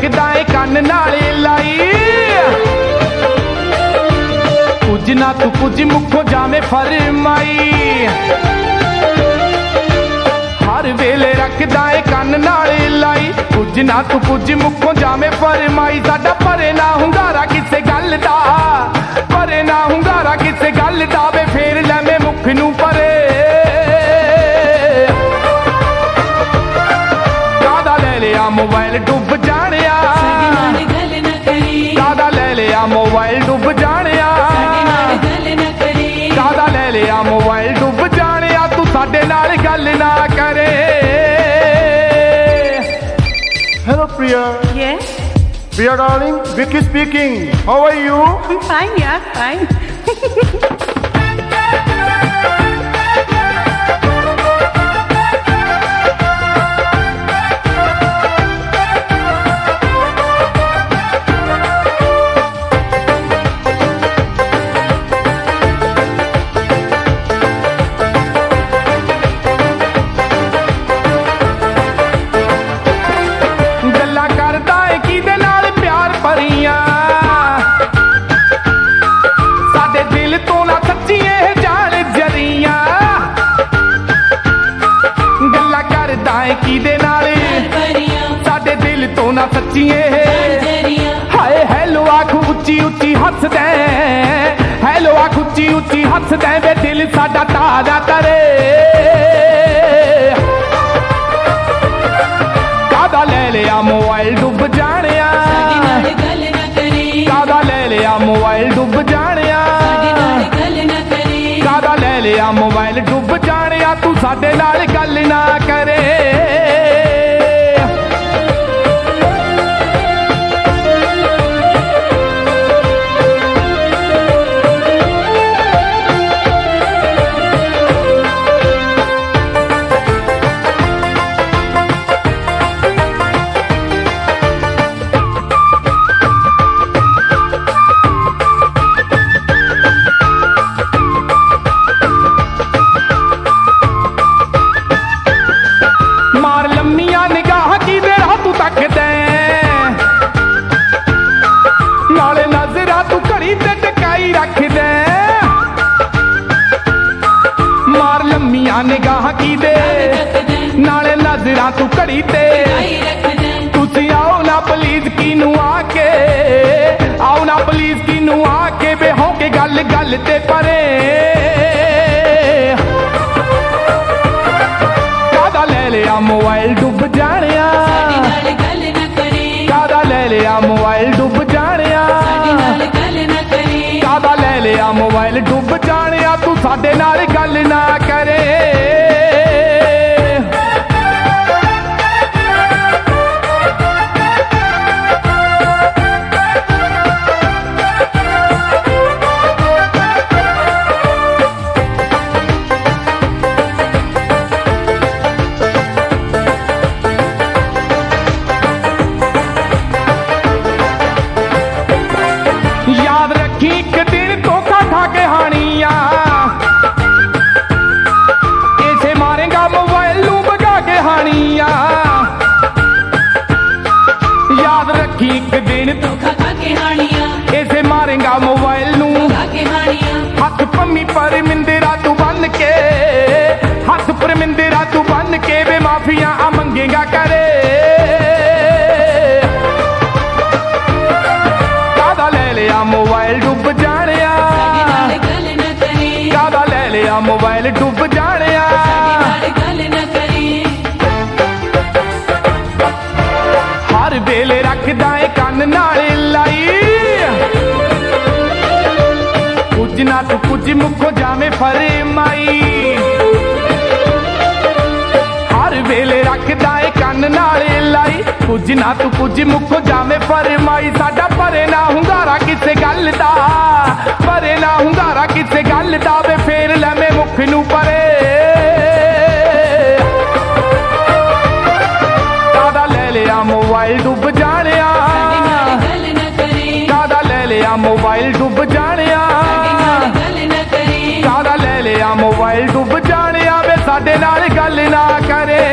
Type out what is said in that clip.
रखदा है कन नाले लाई। कुछ ना तू कुछ मुखो जावे फरमाई, हर वेले रखदा है कन नाले लाई। कुछ ना तू कुछ मुखो जावे फरमाई। साडा परे ना हुंगारा किसे गल दा, परे ना हुंगारा किसे गल दा वे फेर लैवे मुख नू परे। कादा ले लिया मोबाइल डुब जानिया, कादा ले लिया मोबाइल डुब जानिया, कादा ले लिया मोबाइल डुब जानिया। तू साडे नाल गल ना करे। Hello Priya. Yes? Priya darling, Vicky speaking. How are you? I'm fine, yeah, fine. साडे दिल तो ना सच्चिए हाय हैलो आख उच्ची उच्ची हसदे, हैलो आख उच्ची उच्ची हसदे वे दिल साडा ताजा करे। कादा ले लिया मोबाइल डुब जानिया, कादा ले लिया मोबाइल डुब जानिया, कादा ले लिया मोबाइल डुब जानिया। तू साडे नाल गल ना करे। निगाह की दे नाले नजरा तू घड़ी ते। तुसी आओ ना प्लीज कीनू आके, आओ ना प्लीज कीनू आके वे हो के गल गल ते परे। कादा ले लिया मोबाइल डुब जानिया, कादा ले लिया मोबाइल डुब जानिया, कादा ले लिया मोबाइल डुब जानिया। तू साडे नाल गल ना करे। याद रखी एक दिन धोखा खा के हानिया, ऐसे मारेगा मोबाइल नू भगा के हानिया। याद रखी एक दिन धोखा खा के हानिया, ऐसे मारेगा मोबाइल नू भगा के हानिया। हथ पम्मी पर मिंदेरा तू बन के, हथ पर मिंदेरा तू बन के वे माफिया आ मंगेगा करे। कादा ले लिया मोबाइल डुब जानिया, कादा ले लिया मोबाइल डुब जानिया। हर वेले रखदा है कन नाले लाई। कुछ ना तू कुछ मुखो जावे फरमाई। हर वेले रखदा है कन नाले लाई। कुछ ना तू कुछ मुखो जावे फरमाई। साडा परे ना हुंगारा किसे गल दा, परे ना हुंगारा किसे गल दा वे फेर लैवे मुख नू परे। कादा ले लिया मोबाइल डुब जानिया, कादा ले लिया मोबाइल डुब जानिया, कादा ले लिया मोबाइल डुब जानिया वे साडे नाल गल ना करे।